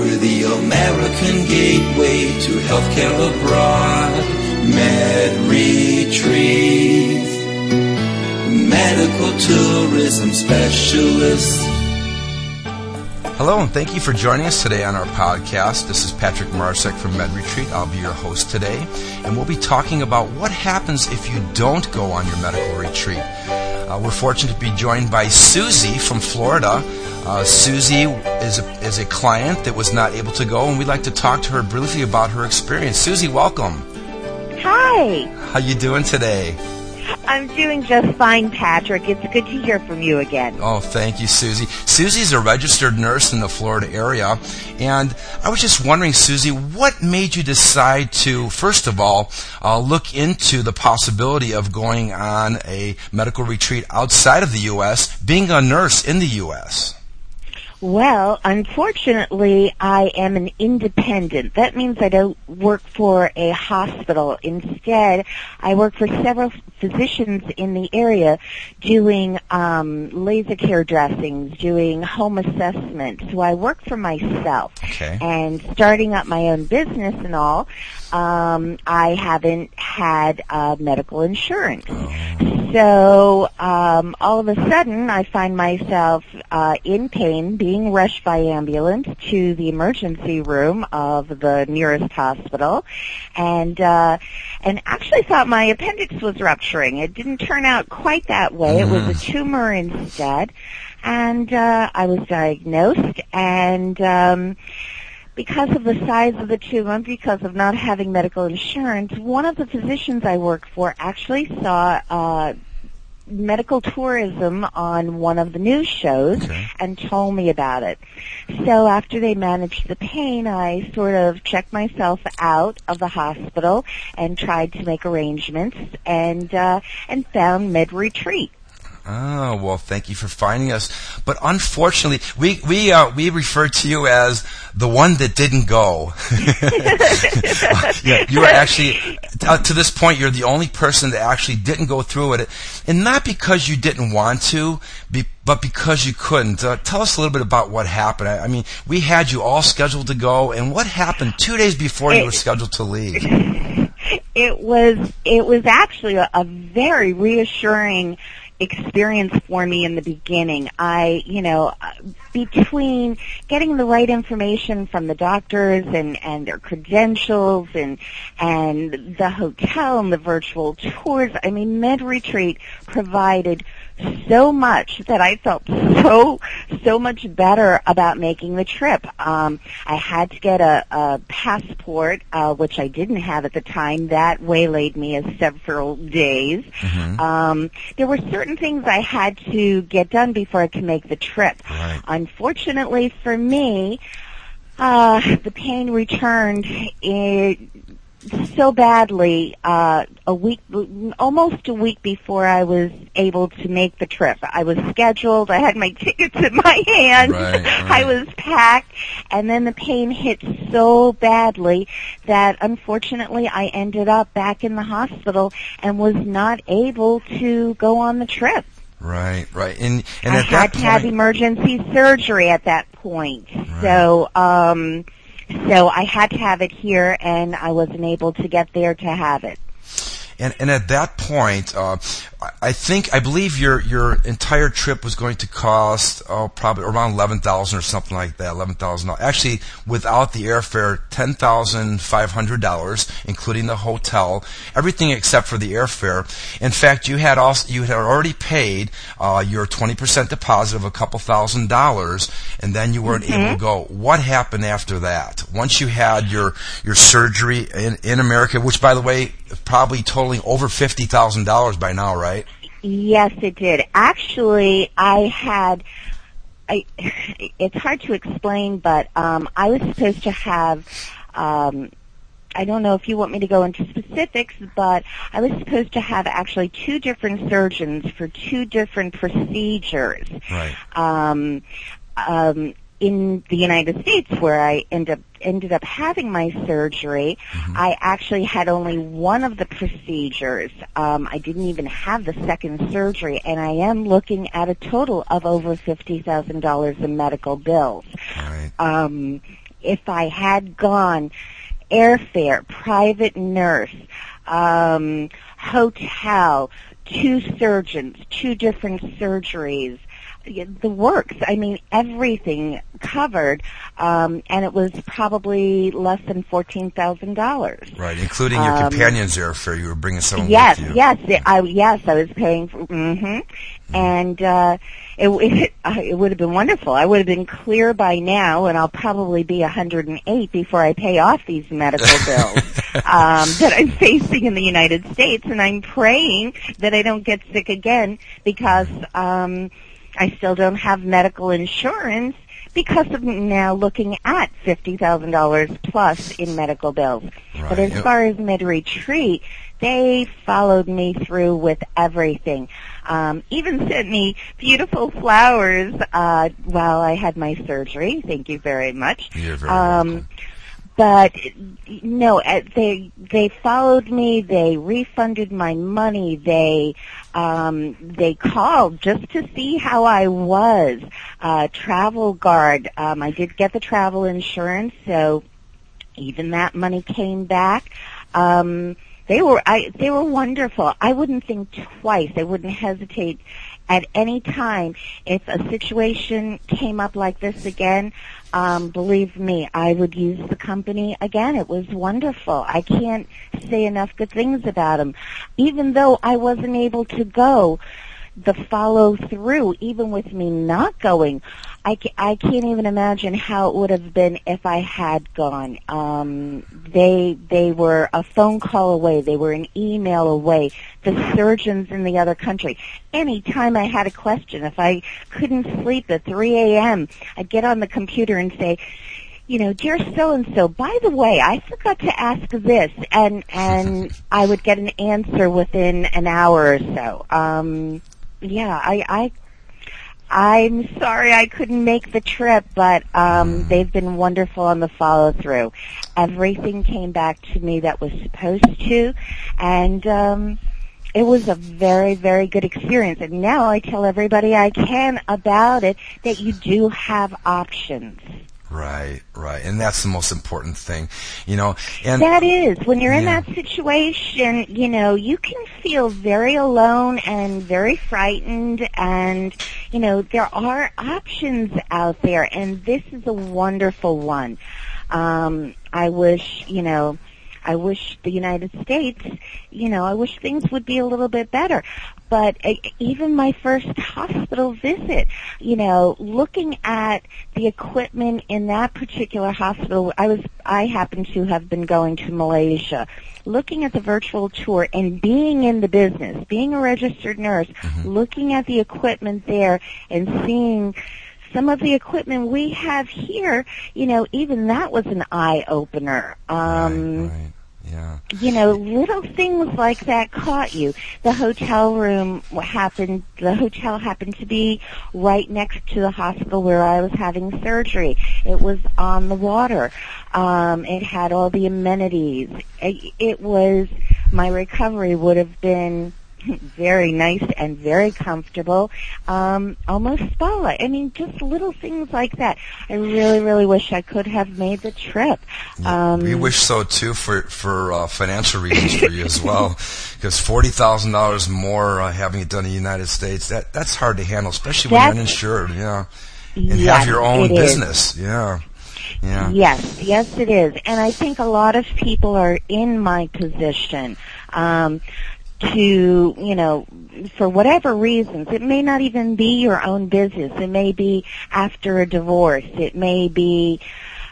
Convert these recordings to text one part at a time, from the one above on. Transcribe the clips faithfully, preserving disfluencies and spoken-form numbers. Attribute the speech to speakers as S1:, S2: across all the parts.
S1: We're the American gateway to healthcare abroad. MedRetreat, medical tourism specialists.
S2: Hello, and thank you for joining us today on our podcast. This is Patrick Marsek from MedRetreat. I'll be your host today, and we'll be talking about what happens if you don't go on your medical retreat. Uh, we're fortunate to be joined by Susie from Florida. Uh, Susie is a, is a client that was not able to go, and we'd like to talk to her briefly about her experience. Susie, welcome.
S3: Hi.
S2: How you doing today?
S3: I'm doing just fine, Patrick. It's good to hear from you again.
S2: Oh, thank you, Susie. Susie's a registered nurse in the Florida area, and I was just wondering, Susie, what made you decide to, first of all, uh, look into the possibility of going on a medical retreat outside of the U S, being a nurse in the U S?
S3: Well, unfortunately, I am an independent. That means I don't work for a hospital. Instead, I work for several physicians in the area doing um, laser care dressings, doing home assessment. So I work for myself.
S2: Okay.
S3: And starting up my own business and all, um, I haven't had uh, medical insurance.
S2: Oh.
S3: So um, all of a sudden, I find myself uh, in pain, being rushed by ambulance to the emergency room of the nearest hospital, and uh, and actually thought my appendix was rupturing. It didn't turn out quite that way. Mm. It was a tumor instead, and uh, I was diagnosed, and um, because of the size of the tumor, because of not having medical insurance, one of the physicians I work for actually saw uh, medical tourism on one of the news shows. Okay. And told me about it. So after they managed the pain, I sort of checked myself out of the hospital and tried to make arrangements and uh, and found MedRetreat.
S2: Oh, well, thank you for finding us. But unfortunately, we we uh, we refer to you as the one that didn't go. uh, yeah, you are actually, uh, to this point, you're the only person that actually didn't go through with it. And not because you didn't want to, be, but because you couldn't. Uh, tell us a little bit about what happened. I, I mean, we had you all scheduled to go, and what happened two days before
S3: it,
S2: you were scheduled to leave?
S3: It was, it was actually a, a very reassuring experience for me in the beginning. I, you know, between getting the right information from the doctors and, and their credentials and and the hotel and the virtual tours, I mean, MedRetreat provided so much that I felt so, so much better about making the trip. Um, I had to get a, a passport, uh, which I didn't have at the time. That waylaid me as several days. Mm-hmm. Um, there were certain things I had to get done before I could make the trip.
S2: Right.
S3: Unfortunately for me, uh, the pain returned it, so badly uh, a week, almost a week before I was able to make the trip. I was scheduled. I had my tickets in my hand.
S2: Right, right.
S3: I was packed, and then the pain hit so badly that unfortunately I ended up back in the hospital and was not able to go on the trip.
S2: Right, right. And, and
S3: I
S2: at
S3: had
S2: that
S3: to
S2: point,
S3: have emergency surgery at that point.
S2: Right.
S3: So, um, so I had to have it here, and I wasn't able to get there to have it.
S2: And, and at that point, uh, I think, I believe your your entire trip was going to cost, oh, probably around eleven thousand dollars or something like that, eleven thousand dollars. Actually, without the airfare, ten thousand five hundred dollars, including the hotel, everything except for the airfare. In fact, you had also you had already paid uh, your twenty percent deposit of a couple thousand dollars, and then you weren't
S3: mm-hmm.
S2: able to go. What happened after that? Once you had your your surgery in, in America, which, by the way, probably totaling over fifty thousand dollars by now, right?
S3: Yes, it did. Actually, I had, I, it's hard to explain, but um, I was supposed to have, um, I don't know if you want me to go into specifics, but I was supposed to have actually two different surgeons for two different procedures.
S2: Right.
S3: Um, um, in the United States, where I end up ended up having my surgery, mm-hmm. I actually had only one of the procedures. Um, I didn't even have the second surgery, and I am looking at a total of over fifty thousand dollars in medical bills.
S2: Right.
S3: Um, if I had gone airfare, private nurse, um, hotel, two surgeons, two different surgeries, the works. I mean, everything covered, um, and it was probably less than fourteen thousand dollars.
S2: Right, including your
S3: um,
S2: companion's airfare. You were bringing someone
S3: yes,
S2: with you.
S3: Yes, yes, I yes, I was paying for. Mm-hmm. And uh, it it, it would have been wonderful. I would have been clear by now, and I'll probably be one hundred eight before I pay off these medical bills um, that I'm facing in the United States. And I'm praying that I don't get sick again because. Um, I still don't have medical insurance because of now looking at fifty thousand dollars plus in medical bills.
S2: Right.
S3: But as
S2: Yep.
S3: far as MedRetreat, they followed me through with everything. Um, even sent me beautiful flowers uh, while I had my surgery. Thank you very much.
S2: You're very
S3: um,
S2: welcome.
S3: But no, uh, they they followed me. They refunded my money. They um, they called just to see how I was. Uh, Travel Guard. Um, I did get the travel insurance, so even that money came back. Um, they were I they were wonderful. I wouldn't think twice. I wouldn't hesitate at any time if a situation came up like this again. Um, believe me, I would use the company again. It was wonderful. I can't say enough good things about them. Even though I wasn't able to go, the follow through, even with me not going, I, ca- I can't even imagine how it would have been if I had gone. Um, they they were a phone call away. They were an email away. The surgeons in the other country. Any time I had a question, if I couldn't sleep at three a.m., I'd get on the computer and say, you know, dear so-and-so, by the way, I forgot to ask this, and and I would get an answer within an hour or so. Um, yeah, I, I, I'm sorry I couldn't make the trip, but um, they've been wonderful on the follow-through. Everything came back to me that was supposed to, and um, it was a very, very good experience. And now I tell everybody I can about it that you do have options.
S2: Right, right, and that's the most important thing, you know. And
S3: that is, when you're in
S2: yeah.
S3: that situation, you know, you can feel very alone and very frightened, and, you know, there are options out there, and this is a wonderful one. Um, I wish, you know, I wish the United States, you know, I wish things would be a little bit better. But uh, even my first hospital visit, you know, looking at the equipment in that particular hospital, I was, I happened to have been going to Malaysia, looking at the virtual tour and being in the business, being a registered nurse, mm-hmm. looking at the equipment there and seeing some of the equipment we have here, you know, even that was an eye-opener. Um,
S2: right, right. Yeah.
S3: You know, little things like that caught you. The hotel room happened, the hotel happened to be right next to the hospital where I was having surgery. It was on the water. Um, it had all the amenities. It, it was, my recovery would have been very nice and very comfortable, um, almost spa. I mean, just little things like that. I really, really wish I could have made the trip. Um,
S2: we wish so too, for for uh, financial reasons for you as well, because forty thousand dollars more uh, having it done in the United States, that that's hard to handle, especially when you're uninsured, yeah, and
S3: yes,
S2: have your own
S3: it
S2: business,
S3: is.
S2: yeah. Yeah.
S3: Yes, yes it is. And I think a lot of people are in my position. Um, to, you know, for whatever reasons. It may not even be your own business. It may be after a divorce. It may be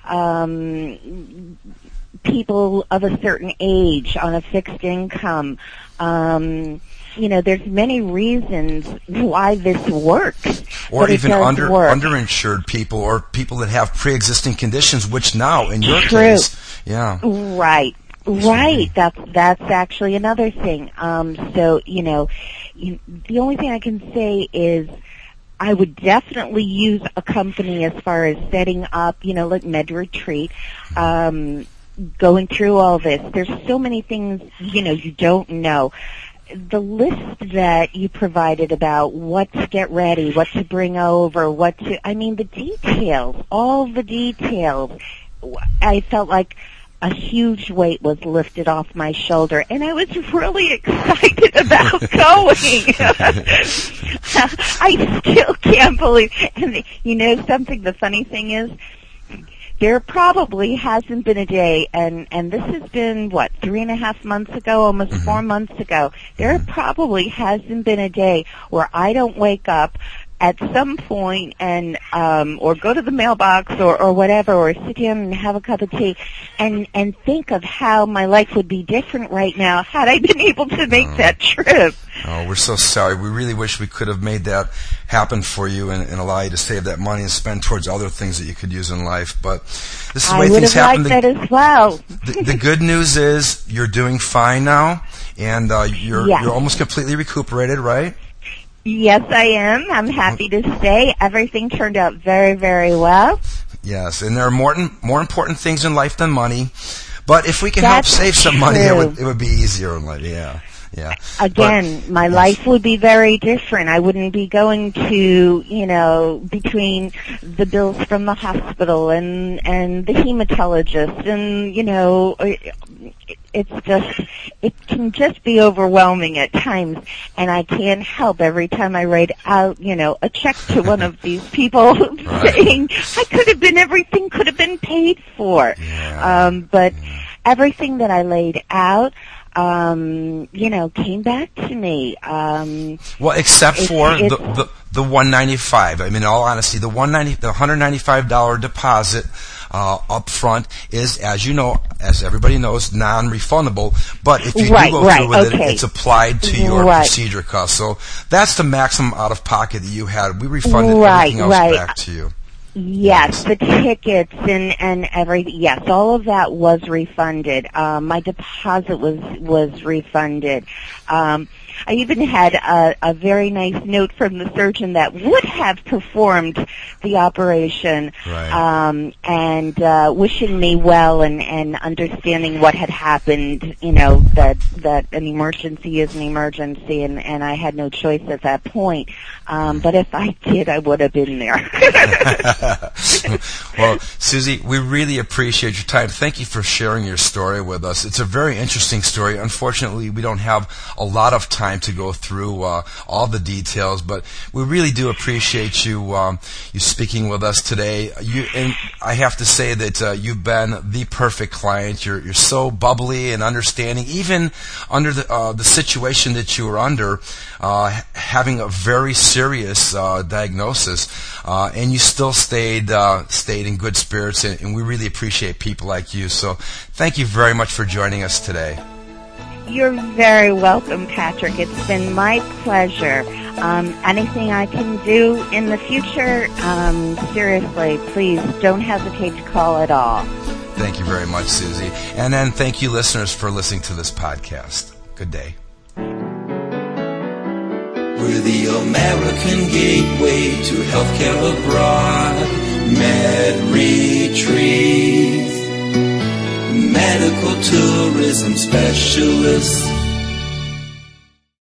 S3: um, people of a certain age on a fixed income. Um, you know, there's many reasons why this works.
S2: Or even under
S3: work.
S2: underinsured people, or people that have pre-existing conditions, which now, in your
S3: True.
S2: case, yeah.
S3: Right. Right, that's that's actually another thing. Um, so you know, you, the only thing I can say is I would definitely use a company as far as setting up, you know, like MedRetreat, um, going through all this. There's so many things, you know, you don't know. The list that you provided about what to get ready, what to bring over, what to, I mean, the details, all the details. I felt like a huge weight was lifted off my shoulder, and I was really excited about going. I still can't believe. And you know something? The funny thing is, there probably hasn't been a day, and, and this has been, what, three and a half months ago, almost mm-hmm. four months ago. There mm-hmm. probably hasn't been a day where I don't wake up at some point and um or go to the mailbox or, or whatever, or sit down and have a cup of tea and and think of how my life would be different right now had I been able to make oh. that trip.
S2: Oh, we're so sorry. We really wish we could have made that happen for you and, and allow you to save that money and spend towards other things that you could use in life. But this is the way things happen.
S3: I would have liked that as well.
S2: the, the good news is you're doing fine now, and uh, you're yes. you're almost completely recuperated, right?
S3: Yes, I am. I'm happy to say everything turned out very, very well.
S2: Yes, and there are more more important things in life than money. But if we can
S3: That's
S2: help save some
S3: true.
S2: money, it would it would be easier in life. Yeah, yeah.
S3: Again,
S2: but,
S3: my
S2: yes.
S3: life would be very different. I wouldn't be going to, you know, between the bills from the hospital and and the hematologist, and you know. It's just, it can just be overwhelming at times, and I can't help every time I write out, you know, a check to one of these people right. saying, I could have been, everything could have been paid for.
S2: Yeah.
S3: Um, but
S2: yeah.
S3: everything that I laid out, um, you know, came back to me. Um,
S2: well, except
S3: it's,
S2: for
S3: it's,
S2: the, the, the one ninety-five. I mean, in all honesty, the one ninety, the one hundred ninety-five dollars deposit Uh, up front is, as you know, as everybody knows, non-refundable. But if you
S3: right,
S2: do go
S3: right,
S2: through with
S3: okay.
S2: it, it's applied to your
S3: right.
S2: procedure cost. So that's the maximum out-of-pocket that you had. We refunded
S3: right,
S2: everything else
S3: right.
S2: back to you.
S3: Yes, the tickets and and everything. Yes, all of that was refunded. Um, my deposit was was refunded. Um, I even had a, a very nice note from the surgeon that would have performed the operation,
S2: right.
S3: um, and uh, wishing me well and, and understanding what had happened. You know, that that an emergency is an emergency, and, and I had no choice at that point. Um, but if I did, I would have been there.
S2: Well, Susie, we really appreciate your time. Thank you for sharing your story with us. It's a very interesting story. Unfortunately, we don't have a lot of time to go through uh, all the details, but we really do appreciate you um, you speaking with us today. You, and I have to say that uh, you've been the perfect client. You're you're so bubbly and understanding, even under the uh, the situation that you were under, uh, having a very serious uh, diagnosis, uh, and you still stayed uh, stayed in good spirits, and, and we really appreciate people like you. So thank you very much for joining us today.
S3: You're very welcome, Patrick. It's been my pleasure. Um, anything I can do in the future, um, seriously, please don't hesitate to call at all.
S2: Thank you very much, Susie. And then thank you, listeners, for listening to this podcast. Good day.
S1: We're the American gateway to healthcare abroad. MedRetrieve, medical tourism specialists.